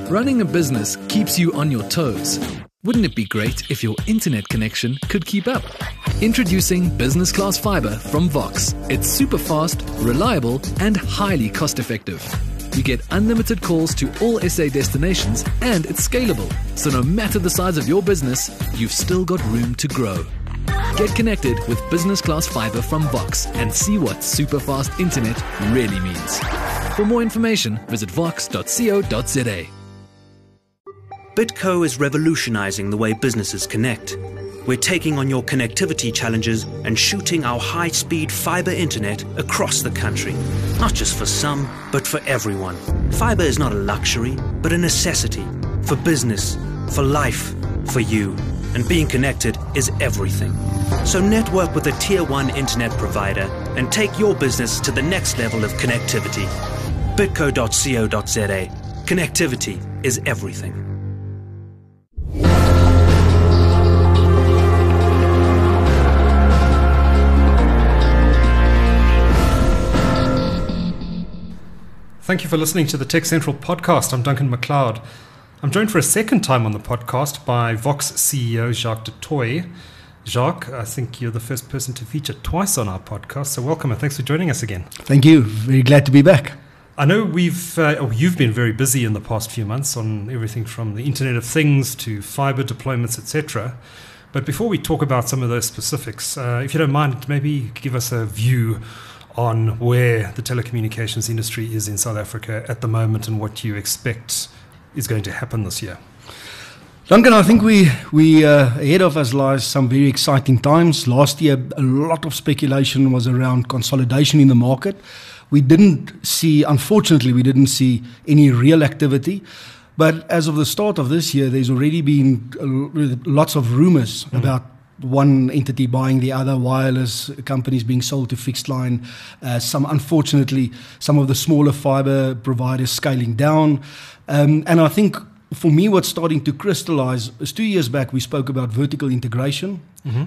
Running a business keeps you on your toes. Wouldn't it be great if your internet connection could keep up? Introducing Business Class Fiber from Vox. It's super fast, reliable, and highly cost-effective. You get unlimited calls to all SA destinations, and it's scalable. So no matter the size of your business, you've still got room to grow. Get connected with Business Class Fiber from Vox and see what super fast internet really means. For more information, visit vox.co.za. Bitco is revolutionizing the way businesses connect. We're taking on your connectivity challenges and shooting our high-speed fiber internet across the country. Not just for some, but for everyone. Fiber is not a luxury, but a necessity. For business, for life, for you. And being connected is everything. So network with a Tier 1 internet provider and take your business to the next level of connectivity. Bitco.co.za. Connectivity is everything. Thank you for listening to the Tech Central podcast. I'm Duncan McLeod. I'm joined for a second time on the podcast by Vox CEO Jacques du Toit. Jacques, I think you're the first person to feature twice on our podcast, so welcome and thanks for joining us again. Thank you. Very glad to be back. I know you've been very busy in the past few months on everything from the Internet of Things to fiber deployments, etc. But before we talk about some of those specifics, if you don't mind, maybe give us a view on where the telecommunications industry is in South Africa at the moment and what you expect is going to happen this year. Duncan, I think we ahead of us lies some very exciting times. Last year, a lot of speculation was around consolidation in the market. Unfortunately, we didn't see any real activity. But as of the start of this year, there's already been lots of rumors about one entity buying the other, wireless companies being sold to fixed line, unfortunately, some of the smaller fiber providers scaling down. And I think for me, what's starting to crystallize is 2 years back, we spoke about vertical integration.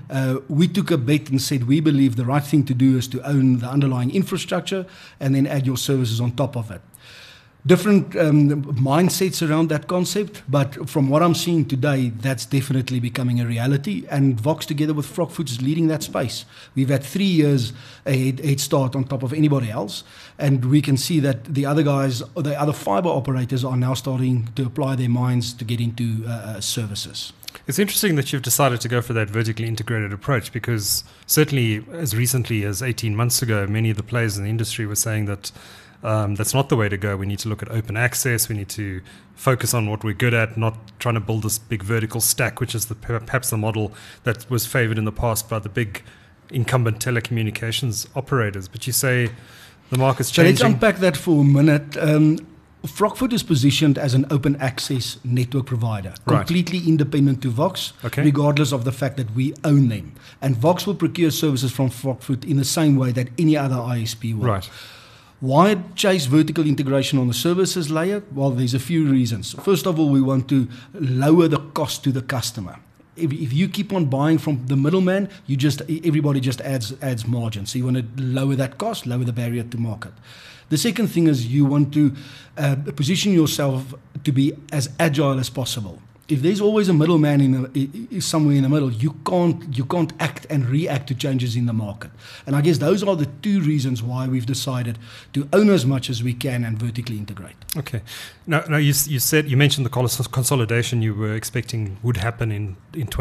We took a bet and said we believe the right thing to do is to own the underlying infrastructure and then add your services on top of it. Different mindsets around that concept, but from what I'm seeing today, that's definitely becoming a reality. And Vox, together with Frogfoot, is leading that space. We've had 3 years head start on top of anybody else, and we can see that the other guys, the other fiber operators, are now starting to apply their minds to get into services. It's interesting that you've decided to go for that vertically integrated approach, because certainly as recently as 18 months ago, many of the players in the industry were saying that that's not the way to go. We need to look at open access. We need to focus on what we're good at, not trying to build this big vertical stack, which is perhaps the model that was favored in the past by the big incumbent telecommunications operators. But you say the market's changing. So let's unpack that for a minute. Frogfoot is positioned as an open access network provider, completely independent to Vox, regardless of the fact that we own them. And Vox will procure services from Frogfoot in the same way that any other ISP will. Right. Why chase vertical integration on the services layer? Well, there's a few reasons. First of all, we want to lower the cost to the customer. If you keep on buying from the middleman, everybody just adds margin. So you want to lower that cost, lower the barrier to market. The second thing is you want to position yourself to be as agile as possible. If there's always a middleman somewhere in the middle, you can't act and react to changes in the market. And I guess those are the two reasons why we've decided to own as much as we can and vertically integrate. Okay. Now you mentioned the consolidation you were expecting would happen in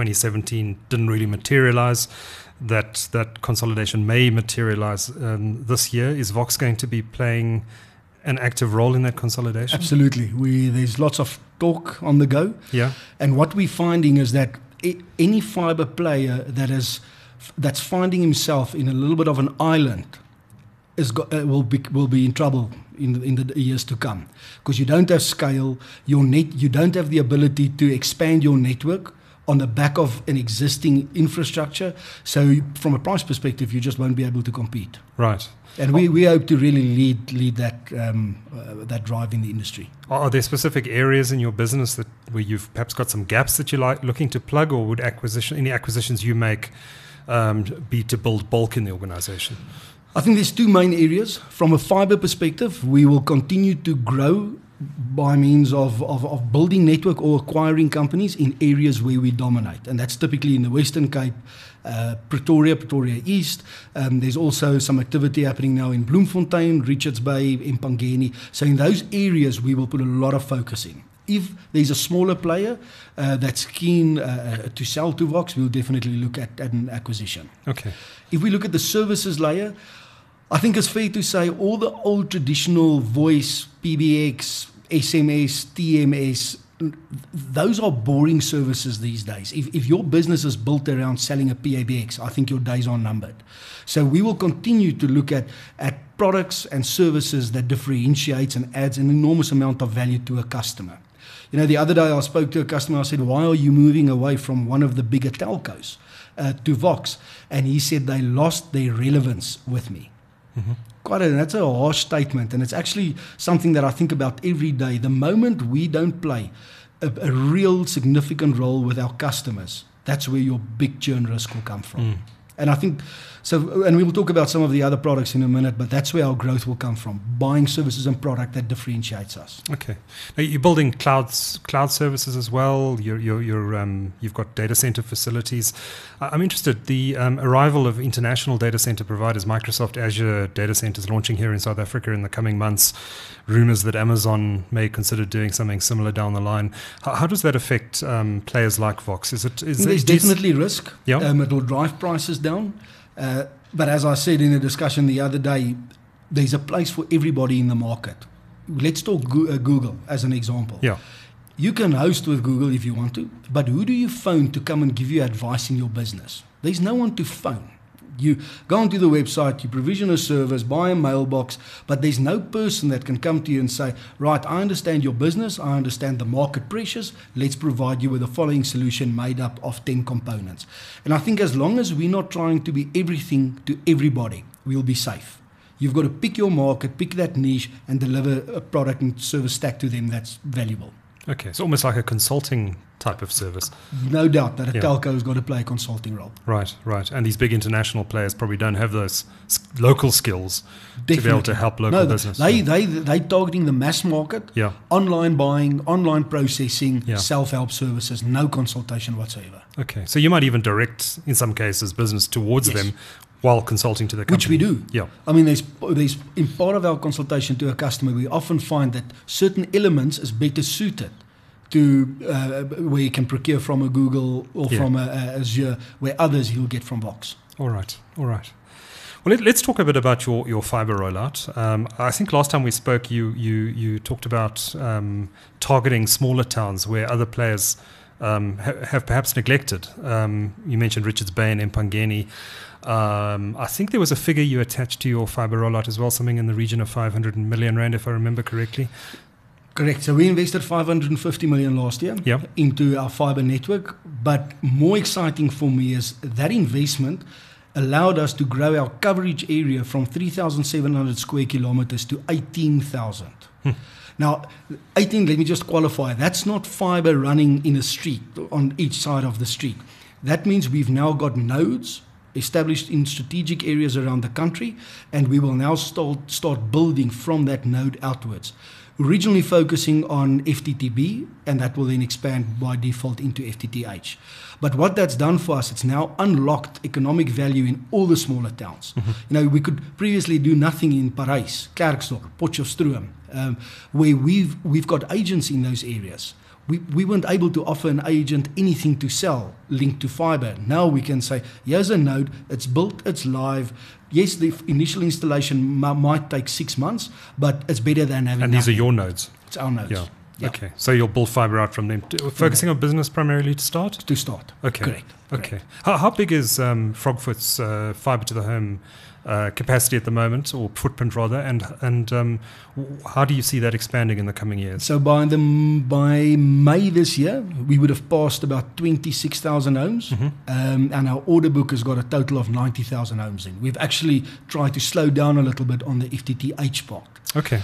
2017 didn't really materialize. That consolidation may materialize this year. Is Vox going to be playing an active role in that consolidation? Absolutely. There's lots of talk on the go. Yeah. And what we're finding is that any fiber player that's finding himself in a little bit of an island will be in trouble in the years to come, because you don't have scale. You don't have the ability to expand your network on the back of an existing infrastructure. So from a price perspective, you just won't be able to compete. Right. And we hope to really lead that drive in the industry. Are there specific areas in your business where you've perhaps got some gaps that you're looking to plug, or would any acquisitions you make be to build bulk in the organization? I think there's two main areas. From a fiber perspective, we will continue to grow by means of building network or acquiring companies in areas where we dominate. And that's typically in the Western Cape, Pretoria East. There's also some activity happening now in Bloemfontein, Richards Bay, Empangeni. So in those areas, we will put a lot of focus in. If there's a smaller player that's keen to sell to Vox, we'll definitely look at an acquisition. Okay. If we look at the services layer, I think it's fair to say all the old traditional voice, PBX, SMS, TMS, those are boring services these days. If your business is built around selling a PABX, I think your days are numbered. So we will continue to look at products and services that differentiates and adds an enormous amount of value to a customer. You know, the other day I spoke to a customer, I said, why are you moving away from one of the bigger telcos to Vox? And he said they lost their relevance with me. Mm-hmm. That's a harsh statement, and it's actually something that I think about every day. The moment we don't play a real significant role with our customers, that's where your big churn risk will come from. Mm. And I think so, and we will talk about some of the other products in a minute, but that's where our growth will come from, buying services and product that differentiates us. Okay. Now you're building cloud services as well. You've got data center facilities. I'm interested, the arrival of international data center providers, Microsoft Azure data centers launching here in South Africa in the coming months, rumors that Amazon may consider doing something similar down the line. How does that affect players like Vox? There's definitely risk. Yeah. It will drive prices down. But as I said in a discussion the other day, there's a place for everybody in the market. Let's talk Google as an example. Yeah. You can host with Google if you want to, but who do you phone to come and give you advice in your business? There's no one to phone. You go onto the website, you provision a service, buy a mailbox, but there's no person that can come to you and say, right, I understand your business, I understand the market pressures, let's provide you with the following solution made up of 10 components. And I think as long as we're not trying to be everything to everybody, we'll be safe. You've got to pick your market, pick that niche, and deliver a product and service stack to them that's valuable. Okay, it's almost like a consulting type of service. No doubt that a telco has got to play a consulting role. Right. And these big international players probably don't have those local skills to be able to help local business. They're targeting the mass market, yeah. Online buying, online processing, self-help services, no consultation whatsoever. Okay, so you might even direct, in some cases, business towards them while consulting to the company. Which we do. Yeah. I mean, there's in part of our consultation to a customer, we often find that certain elements is better suited to where you can procure from a Google or from a Azure, where others you'll get from Vox. All right. Well, let's talk a bit about your fiber rollout. I think last time we spoke, you talked about targeting smaller towns where other players have perhaps neglected. You mentioned Richards Bay and Empangeni. I think there was a figure you attached to your fiber rollout as well, something in the region of 500 million rand, if I remember correctly. Correct. So we invested 550 million last year into our fiber network. But more exciting for me is that investment allowed us to grow our coverage area from 3,700 square kilometers to 18,000. Now, 18, let me just qualify. That's not fiber running in a street on each side of the street. That means we've now got nodes established in strategic areas around the country, and we will now start building from that node outwards. Originally focusing on FTTB, and that will then expand by default into FTTH. But what that's done for us, it's now unlocked economic value in all the smaller towns. Mm-hmm. You know, we could previously do nothing in Parys, Klerksdorp, Potchefstroom, where we've got agents in those areas. We weren't able to offer an agent anything to sell linked to fiber. Now we can say, here's a node, it's built, it's live. Yes, the initial installation might take 6 months, but it's better than having And these are your nodes? It's our nodes. Yeah. Okay, so you'll build fiber out from them. Focusing on business primarily to start? To start. Okay. Correct. Okay. How big is Frogfoot's fiber to the home capacity at the moment, or footprint rather, and how do you see that expanding in the coming years? So by May this year, we would have passed about 26,000 homes, and our order book has got a total of 90,000 homes in. We've actually tried to slow down a little bit on the FTTH part. Okay.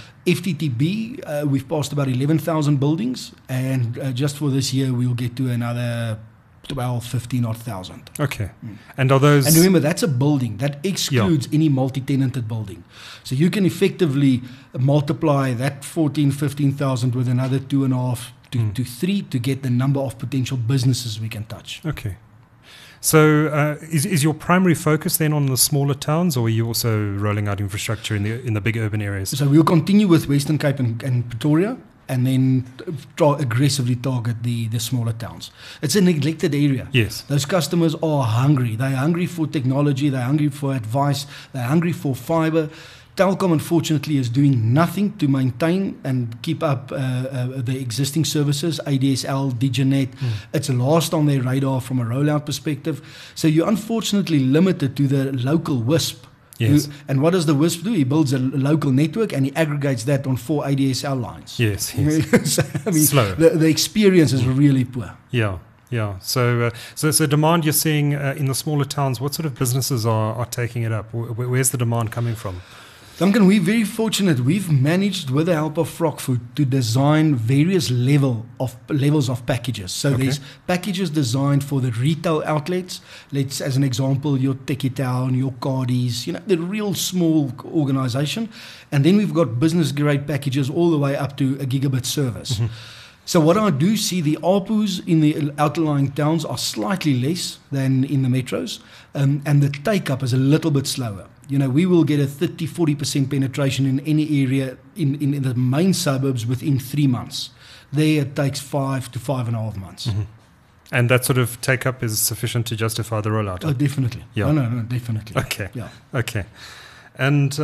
FTTB, we've passed about 11,000 buildings, and just for this year, we'll get to another 12, 15 odd thousand. Okay. And are those... And remember, that's a building. That excludes any multi-tenanted building. So you can effectively multiply that 14, 15,000 with another 2.5 to 3 to get the number of potential businesses we can touch. Okay. So is your primary focus then on the smaller towns, or are you also rolling out infrastructure in the big urban areas? So we'll continue with Western Cape and Pretoria, and then aggressively target the smaller towns. It's a neglected area. Yes. Those customers are hungry. They're hungry for technology. They're hungry for advice. They're hungry for fiber. Telkom, unfortunately, is doing nothing to maintain and keep up the existing services, ADSL, Diginet. It's lost on their radar from a rollout perspective. So you're unfortunately limited to the local WISP. Yes. And what does the WISP do? He builds a local network and he aggregates that on 4 ADSL lines. Yes. So, I mean, slow. The experience is really poor. Yeah. Yeah. So demand you're seeing in the smaller towns, what sort of businesses are taking it up? Where's the demand coming from? Duncan, we're very fortunate. We've managed, with the help of Frogfood, to design various levels of packages. So there's packages designed for the retail outlets. Let's, as an example, your Techie Town, your Cardies, the real small organization. And then we've got business-grade packages all the way up to a gigabit service. So what I do see, the ARPUs in the outlying towns are slightly less than in the metros, and the take-up is a little bit slower. We will get a 30-40% penetration in any area in the main suburbs within 3 months. There it takes 5 to 5.5 months. And that sort of take-up is sufficient to justify the rollout? Oh, definitely. Yeah. No, definitely. Okay. Yeah. Okay. And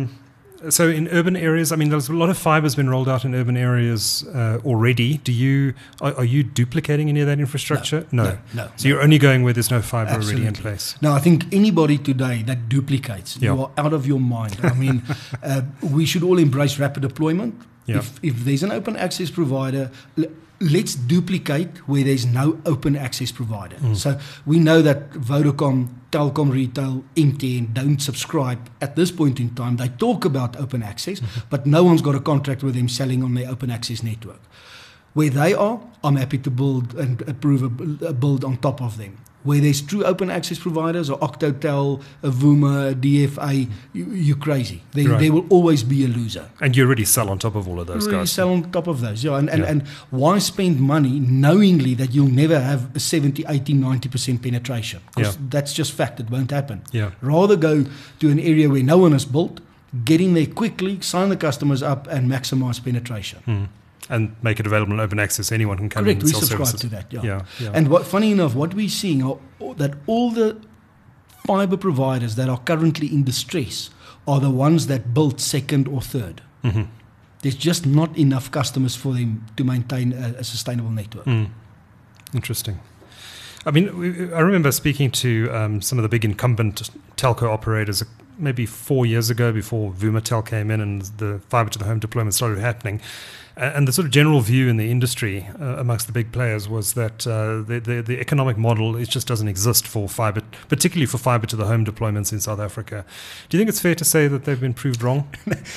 so in urban areas, I mean, there's a lot of fiber's been rolled out in urban areas already. Are you duplicating any of that infrastructure? No. So you're only going where there's no fiber Absolutely. already in place? No, I think anybody today that duplicates, Yeah. you are out of your mind. I mean, we should all embrace rapid deployment. Yeah. If there's an open access provider, let's duplicate where there's no open access provider. So we know that Vodacom, Telkom Retail, MTN don't subscribe at this point in time. They talk about open access, but no one's got a contract with them selling on their open access network. Where they are, I'm happy to build and approve a build on top of them. Where there's true open access providers, or Octotel, Avuma, DFA, you're crazy. There will always be a loser. And you already sell on top of all of those Really guys? sell on top of those, yeah. And why spend money knowingly that you'll never have a 70, 80, 90% penetration? Because that's just fact, it won't happen. Yeah. Rather go to an area where no one has built, get in there quickly, sign the customers up, and maximize penetration. And make it available in open access. Anyone can come in and We sell subscribe services. to that, Yeah. And funny enough, what we're seeing are that all the fiber providers that are currently in distress are the ones that built second or third. There's just not enough customers for them to maintain a sustainable network. Interesting. I mean, I remember speaking to some of the big incumbent telco operators maybe 4 years ago, before Vumatel came in and the fiber to the home deployment started happening. And the sort of general view in the industry amongst the big players was that the economic model, it just doesn't exist for fiber, particularly for fiber to the home deployments in South Africa. Do you think it's fair to say that they've been proved wrong?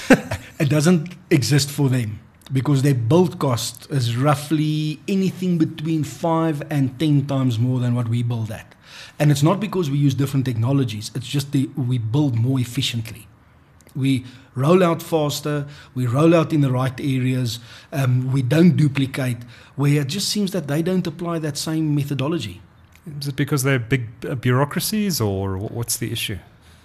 It doesn't exist for them because their build cost is roughly anything between 5 and 10 times more than what we build at. And it's not because we use different technologies, it's just we build more efficiently. We roll out faster, we roll out in the right areas, we don't duplicate, where it just seems that they don't apply that same methodology. Is it because they're big bureaucracies, or what's the issue?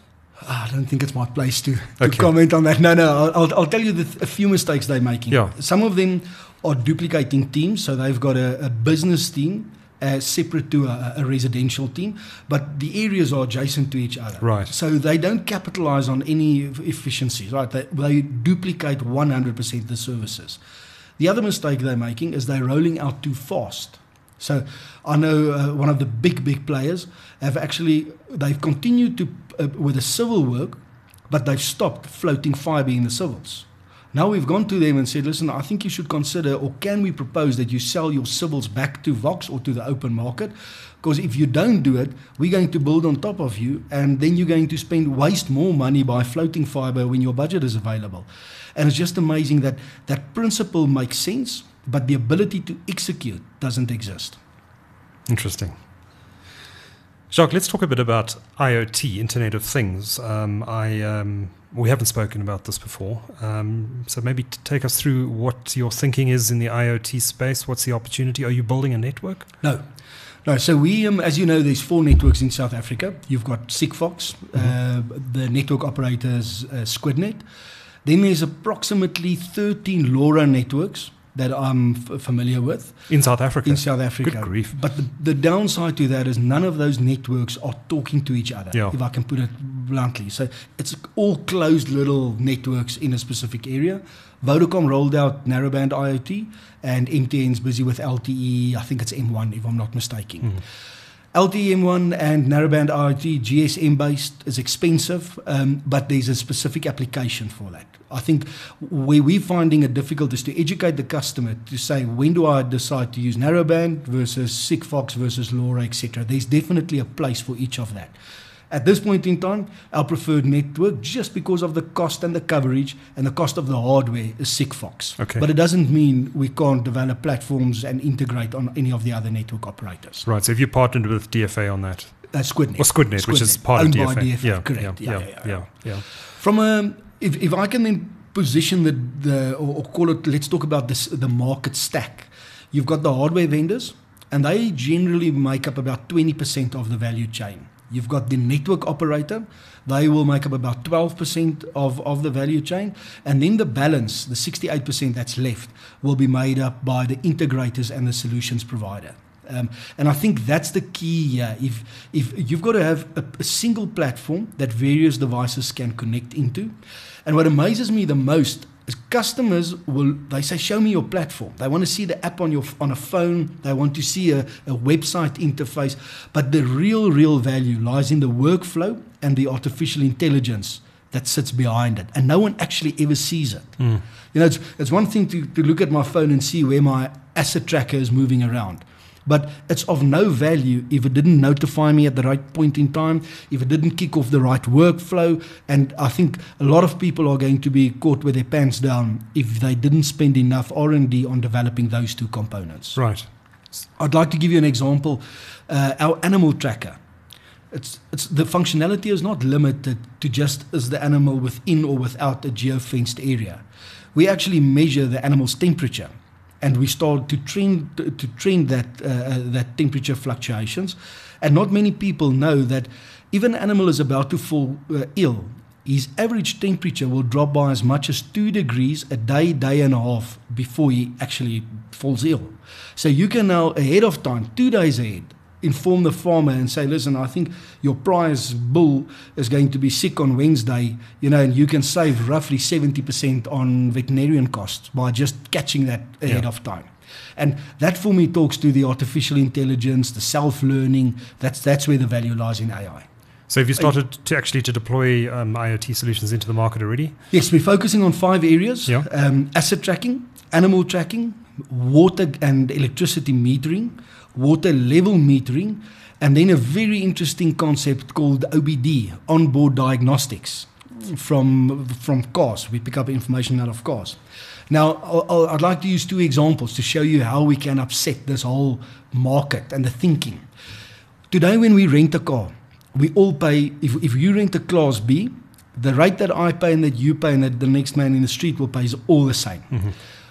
I don't think it's my place to comment on that. No, I'll tell you a few mistakes they're making. Yeah. Some of them are duplicating teams, so they've got a business team separate to a residential team, but the areas are adjacent to each other. Right. So they don't capitalize on any efficiencies, right? They duplicate 100% the services. The other mistake they're making is they're rolling out too fast. So I know one of the big players they've continued to with the civil work, but they've stopped floating fiber in the civils. Now we've gone to them and said, listen, I think you should consider, or can we propose that you sell your civils back to Vox or to the open market? Because if you don't do it, we're going to build on top of you, and then you're going to waste more money by floating fiber when your budget is available. And it's just amazing that that principle makes sense, but the ability to execute doesn't exist. Interesting. Jacques, let's talk a bit about IoT, Internet of Things. We haven't spoken about this before. So maybe take us through what your thinking is in the IoT space. What's the opportunity? Are you building a network? No. So we, as you know, there's 4 networks in South Africa. You've got Sigfox, the network operators Squidnet. Then there's approximately 13 LoRa networks that I'm familiar with. In South Africa? In South Africa. Good grief. But the downside to that is none of those networks are talking to each other, if I can put it bluntly. So it's all closed little networks in a specific area. Vodacom rolled out narrowband IoT, and MTN's busy with LTE, I think it's M1 if I'm not mistaken. LTE M1 and narrowband IoT, GSM based, is expensive, but there's a specific application for that. I think where we're finding it difficult is to educate the customer to say, when do I decide to use narrowband versus Sigfox versus LoRa, etc. There's definitely a place for each of that. At this point in time, our preferred network, just because of the cost and the coverage and the cost of the hardware, is Sigfox. Okay. But it doesn't mean we can't develop platforms and integrate on any of the other network operators. Right, so have you partnered with DFA on that? Squidnet. Or Squidnet, which is part owned of DFA. By DFA. Yeah, correct. Yeah. From if I can then position or call it, let's talk about the market stack. You've got the hardware vendors, and they generally make up about 20% of the value chain. You've got the network operator. They will make up about 12% of the value chain. And then the balance, the 68% that's left, will be made up by the integrators and the solutions provider. And I think that's the key here. If you've got to have a single platform that various devices can connect into. And what amazes me the most is customers they say, show me your platform. They want to see the app on a phone. They want to see a website interface. But the real value lies in the workflow and the artificial intelligence that sits behind it. And no one actually ever sees it. You know, it's one thing to look at my phone and see where my asset tracker is moving around. But it's of no value if it didn't notify me at the right point in time, if it didn't kick off the right workflow. And I think a lot of people are going to be caught with their pants down if they didn't spend enough R&D on developing those 2 components. Right. I'd like to give you an example. Our animal tracker. It's the functionality is not limited to just is the animal within or without a geofenced area. We actually measure the animal's temperature. And we start to trend that temperature fluctuations. And not many people know that if an animal is about to fall ill, his average temperature will drop by as much as 2 degrees a day and a half before he actually falls ill. So you can now, ahead of time, 2 days ahead, inform the farmer and say, listen, I think your prize bull is going to be sick on Wednesday, and you can save roughly 70% on veterinarian costs by just catching that ahead of time. And that for me talks to the artificial intelligence, the self-learning. That's where the value lies in AI. So have you started to deploy IoT solutions into the market already? Yes, we're focusing on 5 areas. Yeah. Asset tracking, animal tracking, water and electricity metering, water level metering, and then a very interesting concept called OBD, onboard diagnostics, from cars. We pick up information out of cars. Now, I'd like to use 2 examples to show you how we can upset this whole market and the thinking. Today, when we rent a car, we all pay, if you rent a Class B, the rate that I pay and that you pay and that the next man in the street will pay is all the same. Mm-hmm.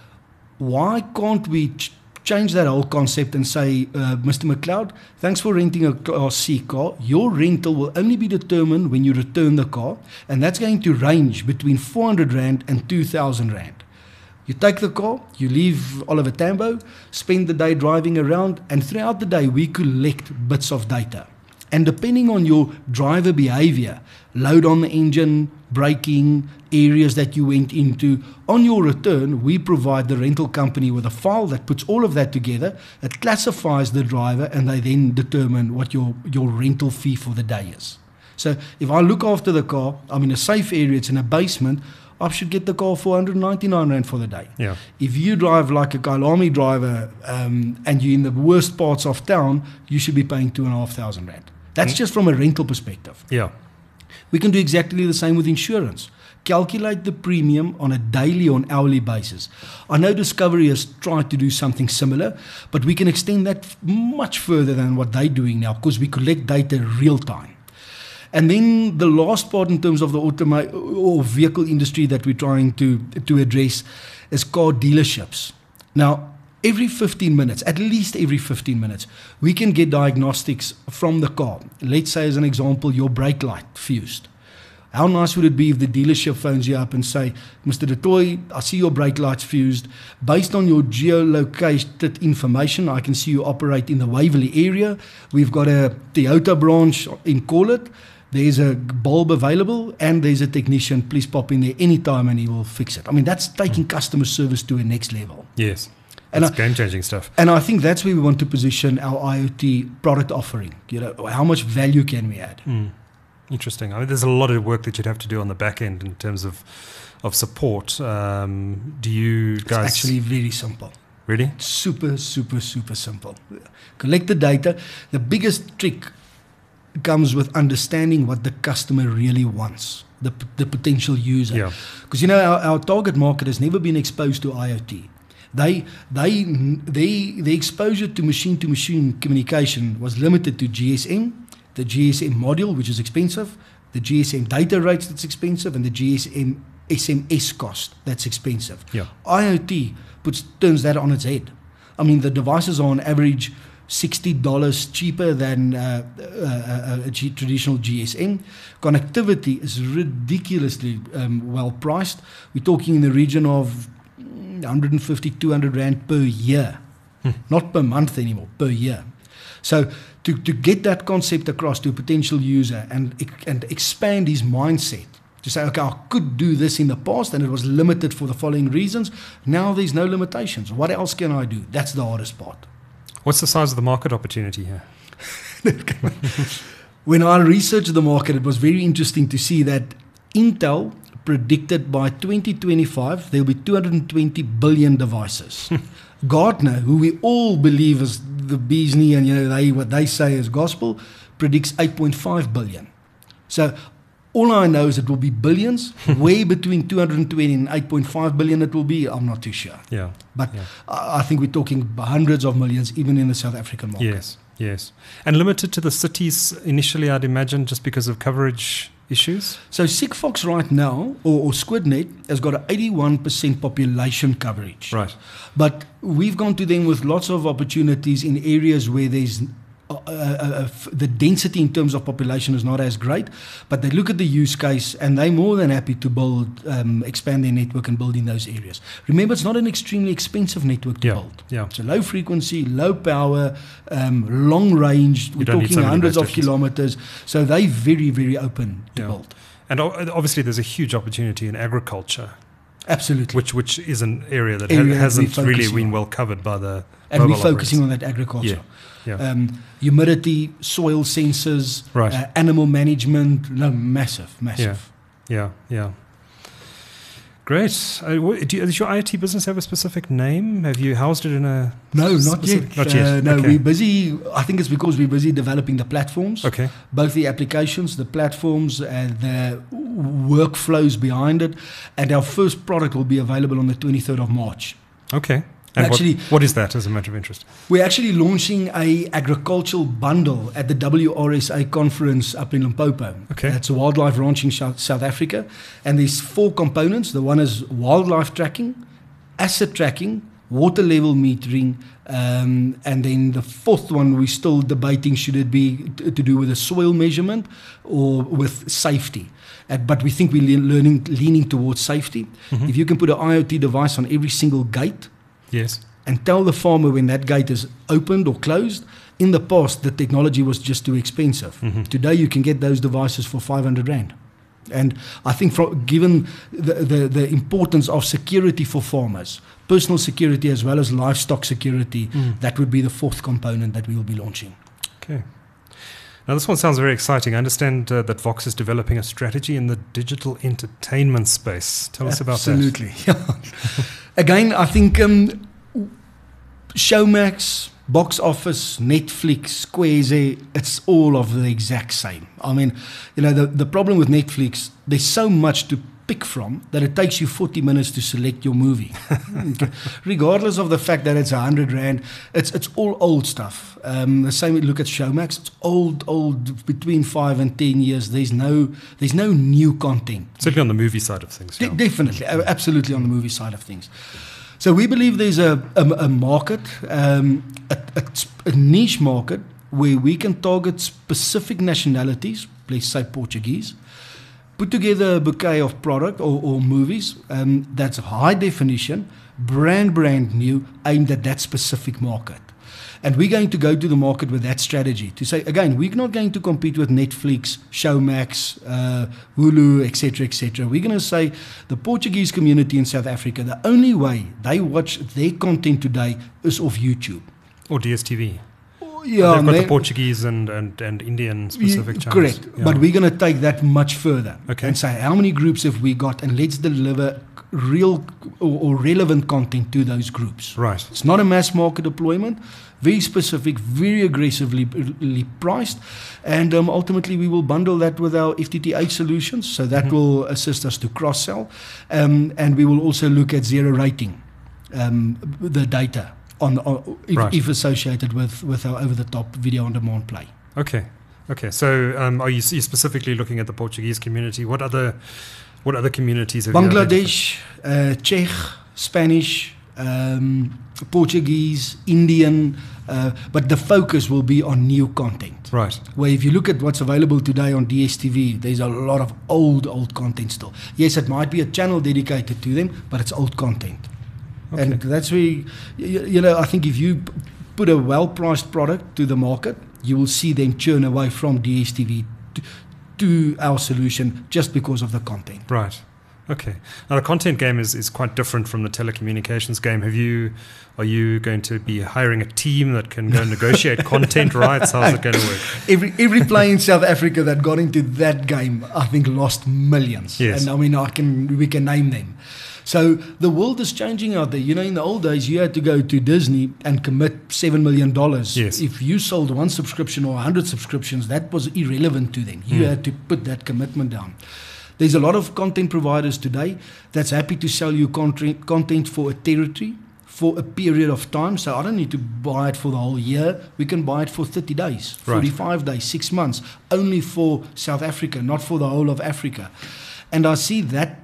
Why can't we change that whole concept and say, Mr. McLeod, thanks for renting a Class C car. Your rental will only be determined when you return the car, and that's going to range between 400 Rand and 2,000 Rand. You take the car, you leave Oliver Tambo, spend the day driving around, and throughout the day we collect bits of data. And depending on your driver behavior, load on the engine, braking, areas that you went into, on your return, we provide the rental company with a file that puts all of that together, it classifies the driver, and they then determine what your rental fee for the day is. So if I look after the car, I'm in a safe area, it's in a basement, I should get the car for 199 Rand for the day. Yeah. If you drive like a Kailami driver and you're in the worst parts of town, you should be paying 2,500 Rand. That's just from a rental perspective. Yeah. We can do exactly the same with insurance. calculate the premium on a daily or hourly basis. I know Discovery has tried to do something similar, but we can extend that much further than what they're doing now because we collect data real time. And then the last part in terms of the or vehicle industry that we're trying to address is car dealerships. Now, every 15 minutes, at least every 15 minutes, we can get diagnostics from the car. Let's say, as an example, your brake light fused. How nice would it be if the dealership phones you up and say, Mr. De Tooy, I see your brake light's fused. Based on your geolocated information, I can see you operate in the Waverley area. We've got a Toyota branch in Corlet. There's a bulb available and there's a technician. Please pop in there anytime and he will fix it. I mean, that's taking customer service to a next level. Yes. That's game-changing stuff. And I think that's where we want to position our IoT product offering. How much value can we add? Interesting. I mean, there's a lot of work that you'd have to do on the back end in terms of support. Do you guys... It's actually very simple. Really? Super, super, super simple. Collect the data. The biggest trick comes with understanding what the customer really wants, the potential user. Yeah. Because, our target market has never been exposed to IoT. The exposure to machine-to-machine communication was limited to GSM, the GSM module, which is expensive, the GSM data rates that's expensive, and the GSM SMS cost that's expensive. Yeah. IoT turns that on its head. I mean, the devices are on average $60 cheaper than traditional GSM. Connectivity is ridiculously well priced. We're talking in the region of 150, 200 Rand per year, not per month anymore, per year. So to get that concept across to a potential user and expand his mindset, to say, okay, I could do this in the past and it was limited for the following reasons. Now there's no limitations. What else can I do? That's the hardest part. What's the size of the market opportunity here? When I researched the market, it was very interesting to see that Intel predicted by 2025 there will be 220 billion devices. Gartner, who we all believe is the bee's knee and what they say is gospel, predicts 8.5 billion. So all I know is it will be billions. Way between 220 and 8.5 billion it will be, I'm not too sure. Yeah. But I think we're talking hundreds of millions even in the South African market. Yes. And limited to the cities initially, I'd imagine, just because of coverage issues? So Sigfox right now, or SquidNet, has got an 81% population coverage. Right. But we've gone to them with lots of opportunities in areas where there's the density in terms of population is not as great, but they look at the use case and they're more than happy to expand their network and build in those areas. Remember, it's not an extremely expensive network to build. Yeah. It's a low frequency, low power, long range. We're talking hundreds of kilometers. So they're very, very open to build. And obviously there's a huge opportunity in agriculture. Absolutely. Which is an area that hasn't really been well covered by the and we're focusing on that agriculture. Yeah. Humidity, soil sensors, animal management, massive. Yeah. Great. Does your IoT business have a specific name? Have you housed it in a... No, not yet. No, okay. We're busy. I think it's because we're busy developing the platforms. Okay. Both the applications, the platforms, and the workflows behind it. And our first product will be available on the 23rd of March. Okay. And what is that, as a matter of interest? We're actually launching a agricultural bundle at the WRSA conference up in Limpopo. Okay. That's Wildlife Ranching South Africa. And there's 4 components. The one is wildlife tracking, asset tracking, water level metering, and then the 4th one we're still debating, should it be to do with a soil measurement or with safety. But we think we're leaning towards safety. Mm-hmm. If you can put an IoT device on every single gate, yes, and tell the farmer when that gate is opened or closed. In the past, the technology was just too expensive. Mm-hmm. Today, you can get those devices for 500 Rand. And I think given the importance of security for farmers, personal security as well as livestock security, that would be the 4th component that we will be launching. Okay. Now, this one sounds very exciting. I understand that Vox is developing a strategy in the digital entertainment space. Tell us about that. Absolutely. Again, I think Showmax, Box Office, Netflix, Squaresy, it's all of the exact same. I mean, the problem with Netflix, there's so much to pick from that it takes you 40 minutes to select your movie. Regardless of the fact that it's 100 Rand, it's all old stuff. The same we look at Showmax, it's old, between 5 and 10 years. There's no new content. Certainly on the movie side of things. Yeah. Definitely, absolutely on the movie side of things. So we believe there's a market, a niche market, where we can target specific nationalities, let's say Portuguese, put together a bouquet of product or movies that's high definition, brand new, aimed at that specific market. And we're going to go to the market with that strategy to say, again, we're not going to compete with Netflix, Showmax, Hulu, etc. We're going to say the Portuguese community in South Africa, the only way they watch their content today is off YouTube. Or DSTV. Yeah, they've got the Portuguese and Indian specific channels. Correct, yeah. But we're going to take that much further and say how many groups have we got, and let's deliver real or relevant content to those groups. Right. It's not a mass market deployment, very specific, very aggressively priced, and ultimately we will bundle that with our FTTH solutions, so that will assist us to cross-sell, and we will also look at zero rating, the data. If associated with our over-the-top video-on-demand play. Okay. So, are you specifically looking at the Portuguese community? What other communities have Bangladesh, Czech, Spanish, Portuguese, Indian, but the focus will be on new content. Right. Where if you look at what's available today on DSTV, there's a lot of old content still. Yes, it might be a channel dedicated to them, but it's old content. Okay. And that's where, I think if you put a well-priced product to the market, you will see them churn away from DSTV to our solution just because of the content. Right. Okay. Now the content game is quite different from the telecommunications game. Are you going to be hiring a team that can go negotiate content rights? How's it going to work? Every player in South Africa that got into that game, I think, lost millions. Yes. And I mean, we can name them. So the world is changing out there. In the old days, you had to go to Disney and commit $7 million. Yes. If you sold one subscription or 100 subscriptions, that was irrelevant to them. You had to put that commitment down. There's a lot of content providers today that's happy to sell you content for a territory, for a period of time. So I don't need to buy it for the whole year. We can buy it for 30 days, 45 days, 6 months, only for South Africa, not for the whole of Africa. And I see that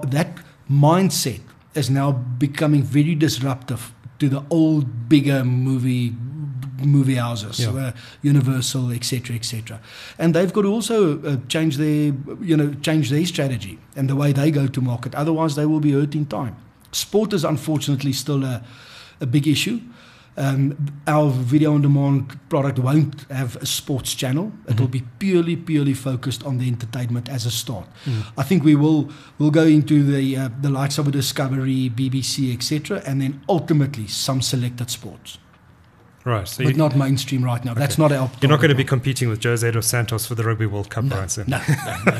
mindset is now becoming very disruptive to the old, bigger movie houses, Universal, etc. And they've got to also change their strategy and the way they go to market. Otherwise, they will be hurt in time. Sport is unfortunately still a big issue. Our video-on-demand product won't have a sports channel. It will be purely focused on the entertainment as a start. I think we'll go into the likes of a Discovery, BBC, etc., and then ultimately some selected sports. Right. So but not mainstream right now. Okay. That's not our. You're not going to be competing with Jose dos Santos for the Rugby World Cup, right? So. No.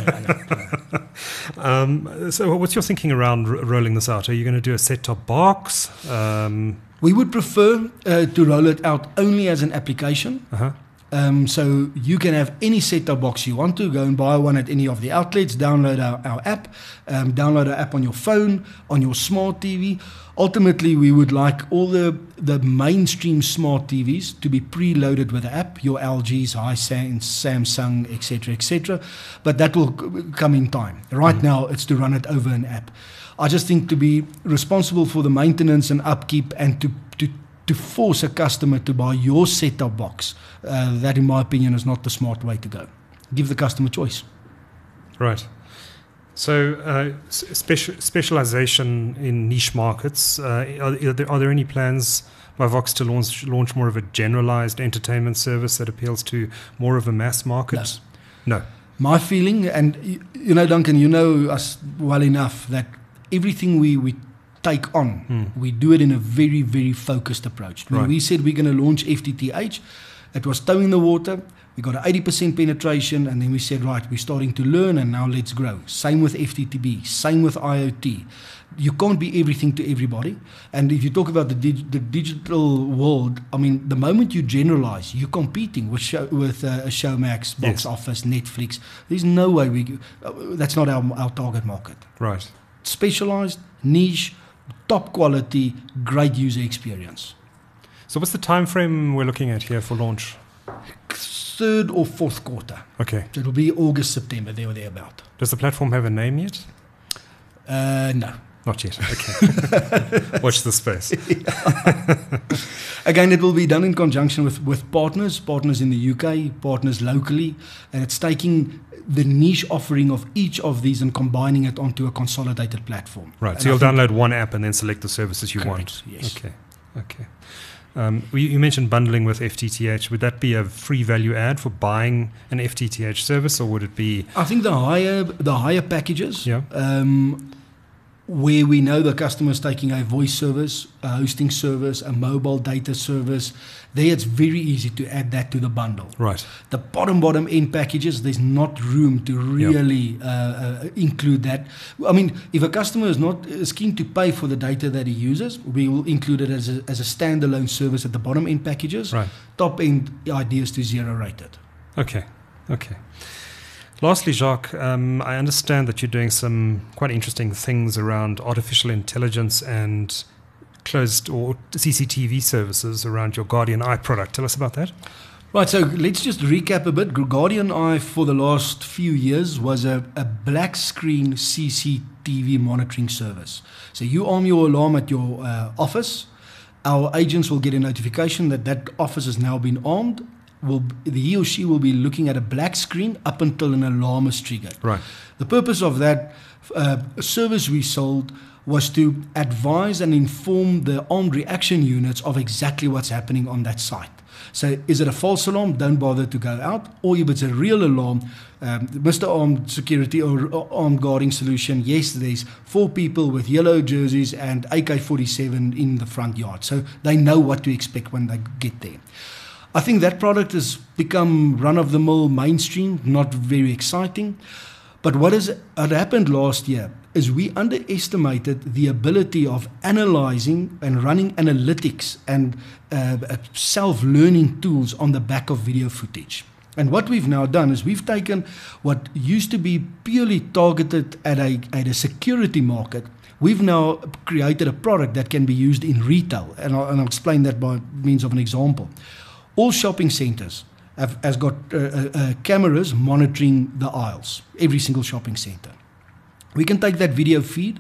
So what's your thinking around rolling this out? Are you going to do a set-top box? We would prefer to roll it out only as an application. So you can have any set-top box you want to. Go and buy one at any of the outlets. Download our app. Download our app on your phone, on your smart TV. Ultimately, we would like all the mainstream smart TVs to be preloaded with the app. Your LGs, Hisense, Samsung, etc. But that will come in time. Right now, it's to run it over an app. I just think to be responsible for the maintenance and upkeep and to force a customer to buy your set-top box, that in my opinion is not the smart way to go. Give the customer choice. Right. So specialization in niche markets, are there any plans by Vox to launch more of a generalized entertainment service that appeals to more of a mass market? No. My feeling, and Duncan, you know us well enough, that everything we take on, we do it in a very, very focused approach. When we said we're going to launch FTTH, It was toe in the water. We got an 80% penetration, and then we said, right, we're starting to learn, and now let's grow. Same with FTTB, same with IoT. You can't be everything to everybody. And if you talk about the digital world, I mean, the moment you generalize, you're competing with Showmax, Box Office, Netflix. There's no way that's not our target market. Right. Specialized, niche, top quality, great user experience. So what's the time frame we're looking at here for launch? Third or fourth quarter. Okay. So it'll be August, September, there or thereabout. Does the platform have a name yet? No. Not yet. Okay. Watch the space. Again, it will be done in conjunction with partners in the UK, partners locally, and it's taking the niche offering of each of these and combining it onto a consolidated platform. Right. And so you'll download one app and then select the services you want. Yes. Okay. You mentioned bundling with FTTH. Would that be a free value add for buying an FTTH service, or would it be? I think the higher packages. Yeah. Where we know the customer is taking a voice service, a hosting service, a mobile data service, there it's very easy to add that to the bundle. Right. The bottom end packages, there's not room to really include that. I mean, if a customer is keen to pay for the data that he uses, we will include it as a standalone service at the bottom end packages. Right. Top end ideas to zero rated. Okay. Lastly, Jacques, I understand that you're doing some quite interesting things around artificial intelligence and closed or CCTV services around your Guardian Eye product. Tell us about that. Right, so let's just recap a bit. Guardian Eye for the last few years was a black screen CCTV monitoring service. So you arm your alarm at your office. Our agents will get a notification that office has now been armed. He or she will be looking at a black screen up until an alarm is triggered. Right. The purpose of that service we sold was to advise and inform the armed reaction units of exactly what's happening on that site. So is it a false alarm? Don't bother to go out. Or if it's a real alarm, Mr. Armed Security or Armed Guarding Solution, yes, there's 4 people with yellow jerseys and AK-47 in the front yard. So they know what to expect when they get there. I think that product has become run-of-the-mill mainstream, not very exciting. But what happened last year is we underestimated the ability of analyzing and running analytics and self-learning tools on the back of video footage. And what we've now done is we've taken what used to be purely targeted at a security market. We've now created a product that can be used in retail. And I'll explain that by means of an example. All shopping centers has got cameras monitoring the aisles, every single shopping center. We can take that video feed,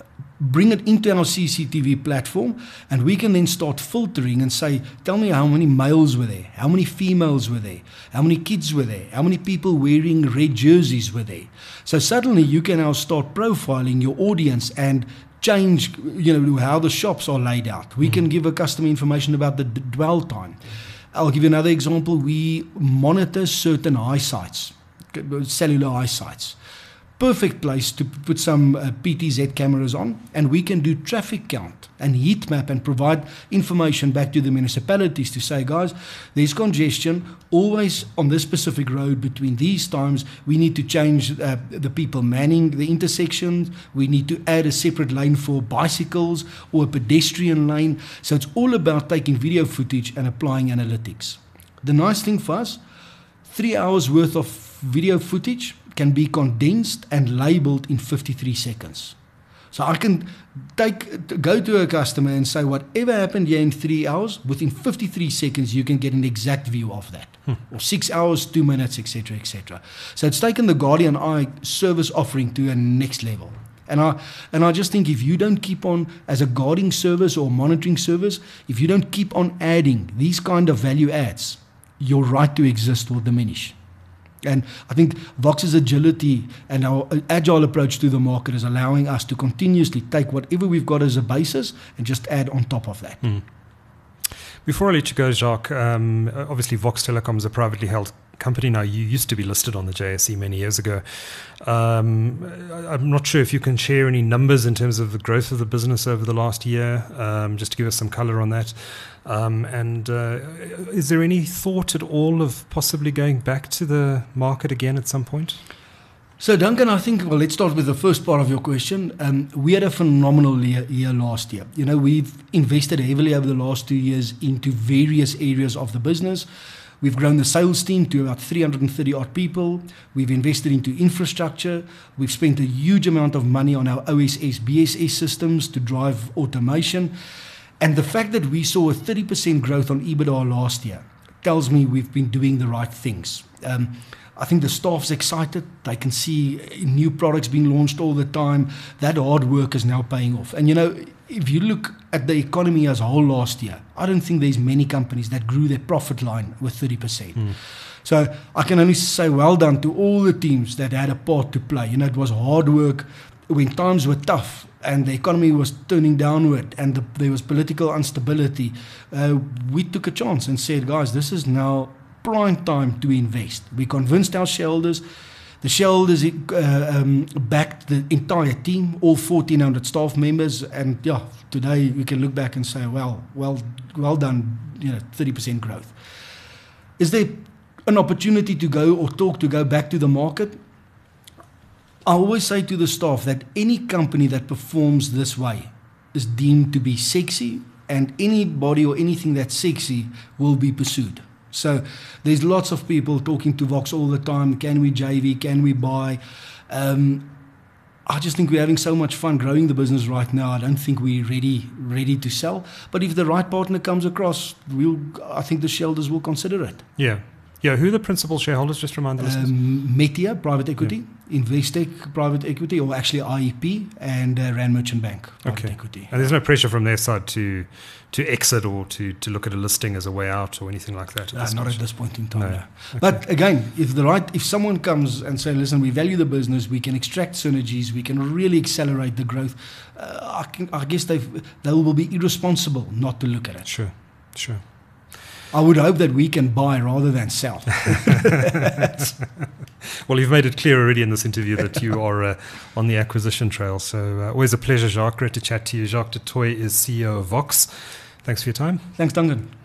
bring it into our CCTV platform, and we can then start filtering and say, tell me how many males were there, how many females were there, how many kids were there, how many people wearing red jerseys were there. So suddenly you can now start profiling your audience and change, how the shops are laid out. We can give a customer information about the dwell time. I'll give you another example. We monitor certain eye sites, cellular eye sites. Perfect place to put some PTZ cameras on, and we can do traffic count and heat map and provide information back to the municipalities to say, guys, there's congestion always on this specific road between these times. We need to change the people manning the intersections. We need to add a separate lane for bicycles or a pedestrian lane. So it's all about taking video footage and applying analytics. The nice thing for us, 3 hours worth of video footage can be condensed and labeled in 53 seconds. So I can go to a customer and say, whatever happened here in 3 hours, within 53 seconds, you can get an exact view of that. Or 6 hours, 2 minutes, etc., etc. So it's taken the Guardian Eye service offering to a next level. And I just think if you don't keep on, as a guarding service or monitoring service, if you don't keep on adding these kind of value adds, your right to exist will diminish. And I think Vox's agility and our agile approach to the market is allowing us to continuously take whatever we've got as a basis and just add on top of that. Before I let you go, Jacques, obviously Vox Telecom is a privately held company now. You used to be listed on the JSE many years ago. I'm not sure if you can share any numbers in terms of the growth of the business over the last year, just to give us some color on that. Is there any thought at all of possibly going back to the market again at some point? So Duncan, I think, well, let's start with the first part of your question. We had a phenomenal year last year. You know, we've invested heavily over the last 2 years into various areas of the business. We've grown the sales team to about 330 odd people. We've invested into infrastructure. We've spent a huge amount of money on our OSS, BSS systems to drive automation. And the fact that we saw a 30% growth on EBITDA last year tells me we've been doing the right things. I think the staff's excited. They can see new products being launched all the time. That hard work is now paying off. And, you know, if you look at the economy as a whole last year, I don't think there's many companies that grew their profit line with 30%. So I can only say well done to all the teams that had a part to play. You know, it was hard work when times were tough and the economy was turning downward and there was political instability. We took a chance and said, guys, this is now prime time to invest. We convinced our shareholders. The shareholders backed the entire team, all 1,400 staff members, and yeah, today we can look back and say, well done, 30% growth. Is there an opportunity to go back to the market? I always say to the staff that any company that performs this way is deemed to be sexy, and anybody or anything that's sexy will be pursued. So there's lots of people talking to Vox all the time. Can we JV? Can we buy? I just think we're having so much fun growing the business right now. I don't think we're ready to sell. But if the right partner comes across, I think the shareholders will consider it. Yeah. Who are the principal shareholders? Just remind the listeners. Metia Private Equity, Investec Private Equity, or actually IEP, and Rand Merchant Bank Private Equity. And there's no pressure from their side to exit or to look at a listing as a way out or anything like that? Not at this point in time. No. Okay. But again, if someone comes and say, listen, we value the business, we can extract synergies, we can really accelerate the growth, I guess they will be irresponsible not to look at it. Sure. I would hope that we can buy rather than sell. Well, you've made it clear already in this interview that you are on the acquisition trail. So always a pleasure, Jacques. Great to chat to you. Jacques du Toit is CEO of Vox. Thanks for your time. Thanks, Duncan.